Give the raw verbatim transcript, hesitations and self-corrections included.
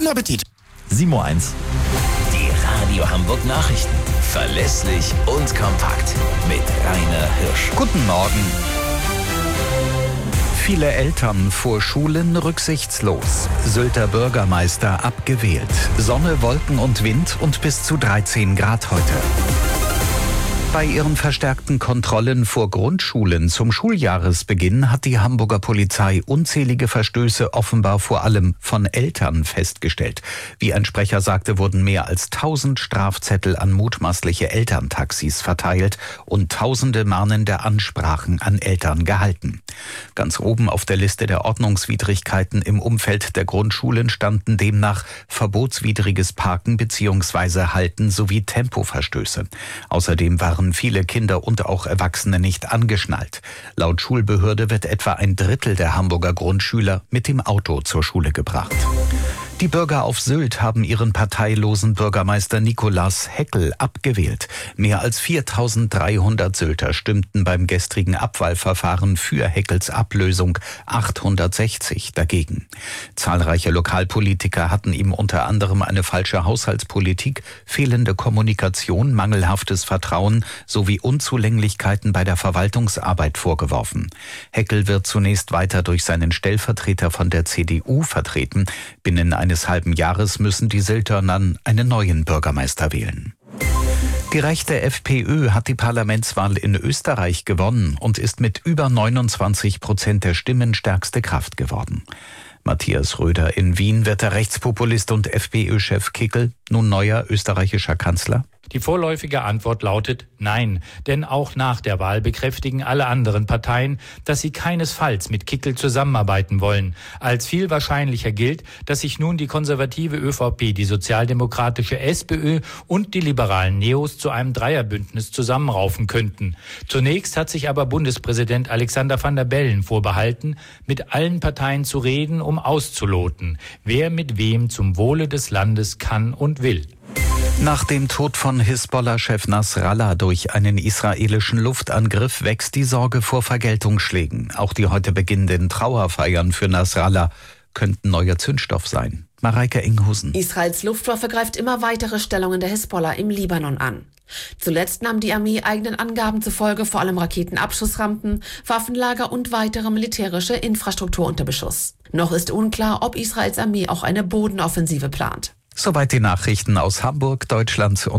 Guten Appetit. sieben Uhr eins. Die Radio Hamburg Nachrichten. Verlässlich und kompakt. Mit Rainer Hirsch. Guten Morgen. Viele Eltern vor Schulen rücksichtslos. Sylter Bürgermeister abgewählt. Sonne, Wolken und Wind und bis zu dreizehn Grad heute. Bei ihren verstärkten Kontrollen vor Grundschulen zum Schuljahresbeginn hat die Hamburger Polizei unzählige Verstöße offenbar vor allem von Eltern festgestellt. Wie ein Sprecher sagte, wurden mehr als tausend Strafzettel an mutmaßliche Elterntaxis verteilt und tausende mahnende Ansprachen an Eltern gehalten. Ganz oben auf der Liste der Ordnungswidrigkeiten im Umfeld der Grundschulen standen demnach verbotswidriges Parken bzw. Halten sowie Tempoverstöße. Außerdem waren viele Kinder und auch Erwachsene nicht angeschnallt. Laut Schulbehörde wird etwa ein Drittel der Hamburger Grundschüler mit dem Auto zur Schule gebracht. Die Bürger auf Sylt haben ihren parteilosen Bürgermeister Nikolaus Heckel abgewählt. Mehr als viertausenddreihundert Sylter stimmten beim gestrigen Abwahlverfahren für Heckels Ablösung, achthundertsechzig dagegen. Zahlreiche Lokalpolitiker hatten ihm unter anderem eine falsche Haushaltspolitik, fehlende Kommunikation, mangelhaftes Vertrauen sowie Unzulänglichkeiten bei der Verwaltungsarbeit vorgeworfen. Heckel wird zunächst weiter durch seinen Stellvertreter von der C D U vertreten. Binnen eines halben Jahres müssen die Sylter dann einen neuen Bürgermeister wählen. Die rechte FPÖ hat die Parlamentswahl in Österreich gewonnen und ist mit über neunundzwanzig Prozent der Stimmen stärkste Kraft geworden. Matthias Röder in Wien wird der Rechtspopulist und FPÖ-Chef Kickl nun neuer österreichischer Kanzler? Die vorläufige Antwort lautet Nein, denn auch nach der Wahl bekräftigen alle anderen Parteien, dass sie keinesfalls mit Kickl zusammenarbeiten wollen. Als viel wahrscheinlicher gilt, dass sich nun die konservative ÖVP, die sozialdemokratische SPÖ und die liberalen Neos zu einem Dreierbündnis zusammenraufen könnten. Zunächst hat sich aber Bundespräsident Alexander Van der Bellen vorbehalten, mit allen Parteien zu reden, um auszuloten, wer mit wem zum Wohle des Landes kann und will. Nach dem Tod von Hisbollah-Chef Nasrallah durch einen israelischen Luftangriff wächst die Sorge vor Vergeltungsschlägen. Auch die heute beginnenden Trauerfeiern für Nasrallah könnten neuer Zündstoff sein. Mareike Inghusen. Israels Luftwaffe greift immer weitere Stellungen der Hisbollah im Libanon an. Zuletzt nahm die Armee eigenen Angaben zufolge vor allem Raketenabschussrampen, Waffenlager und weitere militärische Infrastruktur unter Beschuss. Noch ist unklar, ob Israels Armee auch eine Bodenoffensive plant. Soweit die Nachrichten aus Hamburg, Deutschland und